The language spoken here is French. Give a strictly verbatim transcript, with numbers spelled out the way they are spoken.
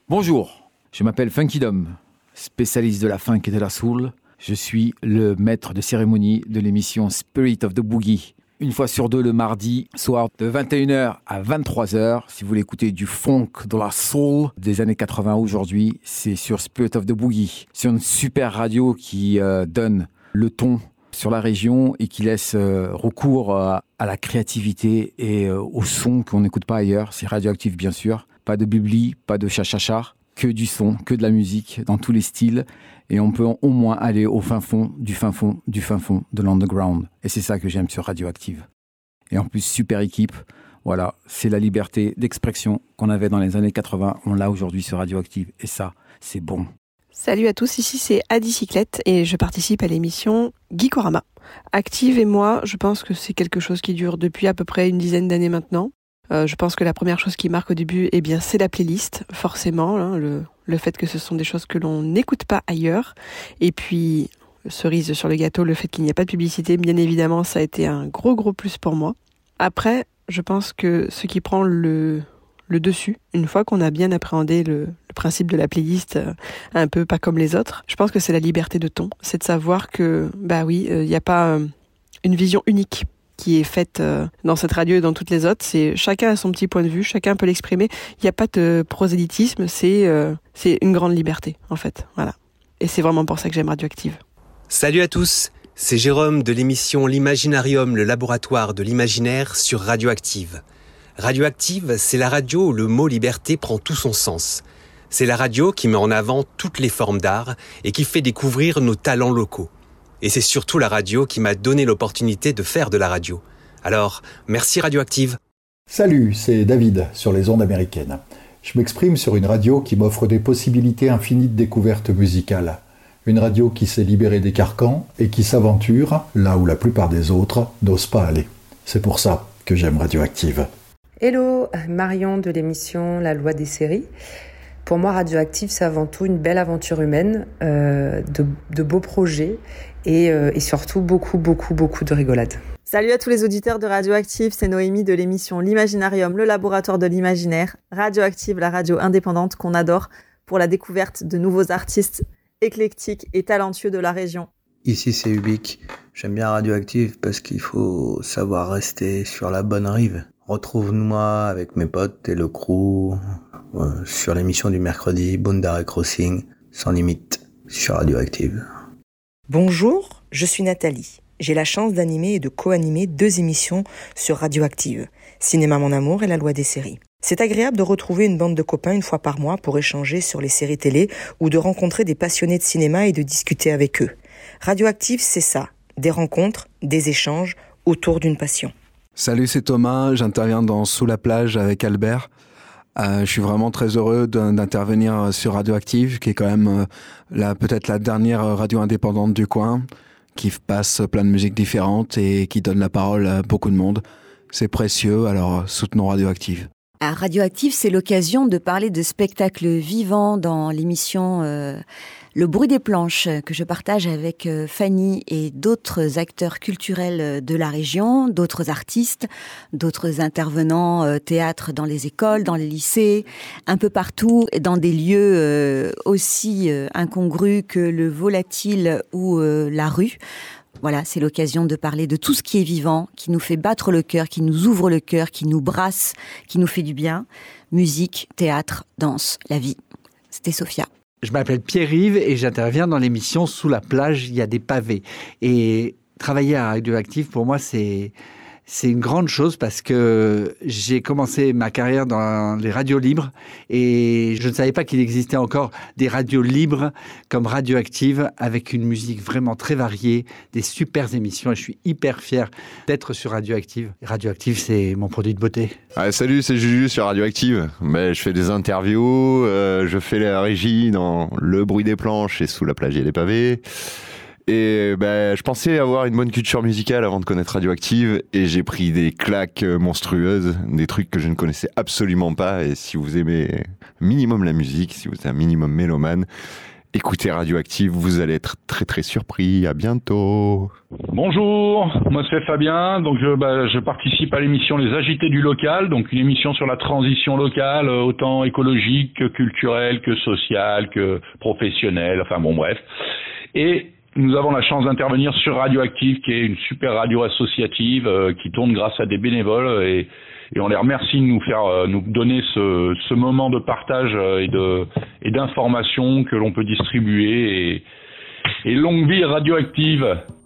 Bonjour, je m'appelle Funky Dom, spécialiste de la funk et de la soul. Je suis le maître de cérémonie de l'émission Spirit of the Boogie. Une fois sur deux le mardi soir de vingt et une heures à vingt-trois heures. Si vous voulez écouter du funk, de la soul des années quatre-vingts aujourd'hui, c'est sur Spirit of the Boogie. C'est une super radio qui euh, donne le ton sur la région et qui laisse euh, recours euh, à la créativité et euh, au son qu'on n'écoute pas ailleurs. C'est radioactif bien sûr. Pas de bibli, pas de chachacha, que du son, que de la musique dans tous les styles. Et on peut au moins aller au fin fond, du fin fond, du fin fond de l'underground. Et c'est ça que j'aime sur Radioactive. Et en plus, super équipe. Voilà, c'est la liberté d'expression qu'on avait dans les années quatre-vingts. On l'a aujourd'hui sur Radioactive. Et ça, c'est bon. Salut à tous, ici c'est Adi Cyclette et je participe à l'émission Geekorama. Active et moi, je pense que c'est quelque chose qui dure depuis à peu près une dizaine d'années maintenant. Euh, je pense que la première chose qui marque au début, eh bien, c'est la playlist, forcément, hein, le, le fait que ce sont des choses que l'on n'écoute pas ailleurs. Et puis, cerise sur le gâteau, le fait qu'il n'y a pas de publicité, bien évidemment, ça a été un gros gros plus pour moi. Après, je pense que ce qui prend le, le dessus, une fois qu'on a bien appréhendé le, le principe de la playlist, euh, un peu pas comme les autres, je pense que c'est la liberté de ton. C'est de savoir que, bah oui, il euh, n'y a pas euh, une vision unique qui est faite euh, dans cette radio et dans toutes les autres. C'est chacun a son petit point de vue, chacun peut l'exprimer. Il n'y a pas de prosélytisme, c'est euh, c'est une grande liberté en fait. Voilà. Et c'est vraiment pour ça que j'aime Radioactive. Salut à tous, c'est Jérôme de l'émission L'Imaginarium, le laboratoire de l'imaginaire sur Radioactive. Radioactive, c'est la radio où le mot liberté prend tout son sens. C'est la radio qui met en avant toutes les formes d'art et qui fait découvrir nos talents locaux. Et c'est surtout la radio qui m'a donné l'opportunité de faire de la radio. Alors, merci Radioactive. Salut, c'est David sur les ondes américaines. Je m'exprime sur une radio qui m'offre des possibilités infinies de découvertes musicales. Une radio qui s'est libérée des carcans et qui s'aventure là où la plupart des autres n'osent pas aller. C'est pour ça que j'aime Radioactive. Hello, Marion de l'émission La Loi des séries. Pour moi, Radioactive, c'est avant tout une belle aventure humaine, euh, de, de beaux projets et, euh, et surtout beaucoup, beaucoup, beaucoup de rigolade. Salut à tous les auditeurs de Radioactive, c'est Noémie de l'émission L'Imaginarium, le laboratoire de l'imaginaire. Radioactive, la radio indépendante qu'on adore pour la découverte de nouveaux artistes éclectiques et talentueux de la région. Ici, c'est Ubik. J'aime bien Radioactive parce qu'il faut savoir rester sur la bonne rive. Retrouve-moi avec mes potes et le crew euh, sur l'émission du mercredi Boundary Crossing, sans limite, sur Radioactive. Bonjour, je suis Nathalie. J'ai la chance d'animer et de co-animer deux émissions sur Radioactive, Cinéma Mon Amour et La Loi des séries. C'est agréable de retrouver une bande de copains une fois par mois pour échanger sur les séries télé ou de rencontrer des passionnés de cinéma et de discuter avec eux. Radioactive, c'est ça, des rencontres, des échanges autour d'une passion. Salut, c'est Thomas, j'interviens dans Sous la plage avec Albert. Euh, je suis vraiment très heureux d'intervenir sur Radioactive, qui est quand même euh, la, peut-être la dernière radio indépendante du coin, qui passe plein de musiques différentes et qui donne la parole à beaucoup de monde. C'est précieux, alors soutenons Radioactive. À Radioactive, c'est l'occasion de parler de spectacles vivants dans l'émission euh, Le bruit des planches, que je partage avec euh, Fanny et d'autres acteurs culturels de la région, d'autres artistes, d'autres intervenants euh, théâtre dans les écoles, dans les lycées, un peu partout, dans des lieux euh, aussi euh, incongrus que le volatile ou euh, la rue. Voilà, c'est l'occasion de parler de tout ce qui est vivant, qui nous fait battre le cœur, qui nous ouvre le cœur, qui nous brasse, qui nous fait du bien. Musique, théâtre, danse, la vie. C'était Sophia. Je m'appelle Pierre-Yves et j'interviens dans l'émission Sous la plage, il y a des pavés. Et travailler à Radioactive, pour moi, c'est... C'est une grande chose parce que j'ai commencé ma carrière dans les radios libres et je ne savais pas qu'il existait encore des radios libres comme Radioactive avec une musique vraiment très variée, des super émissions et je suis hyper fier d'être sur Radioactive. Radioactive, c'est mon produit de beauté. Ah, salut, c'est Juju sur Radioactive. Mais je fais des interviews, euh, je fais la régie dans Le bruit des planches et Sous la plage et les pavés. Et ben, je pensais avoir une bonne culture musicale avant de connaître Radioactive et j'ai pris des claques monstrueuses, des trucs que je ne connaissais absolument pas. Et si vous aimez minimum la musique, si vous êtes un minimum mélomane, Écoutez Radioactive, vous allez être très très surpris. À bientôt. Bonjour, moi c'est Fabien, donc je, bah, je participe à l'émission Les Agités du Local, donc une émission sur la transition locale, autant écologique que culturelle, que sociale, que professionnelle, enfin bon bref. Et nous avons la chance d'intervenir sur Radioactive, qui est une super radio associative euh, qui tourne grâce à des bénévoles et, et on les remercie de nous faire, euh, nous donner ce, ce moment de partage euh, et de et d'information que l'on peut distribuer et, et longue vie Radioactive.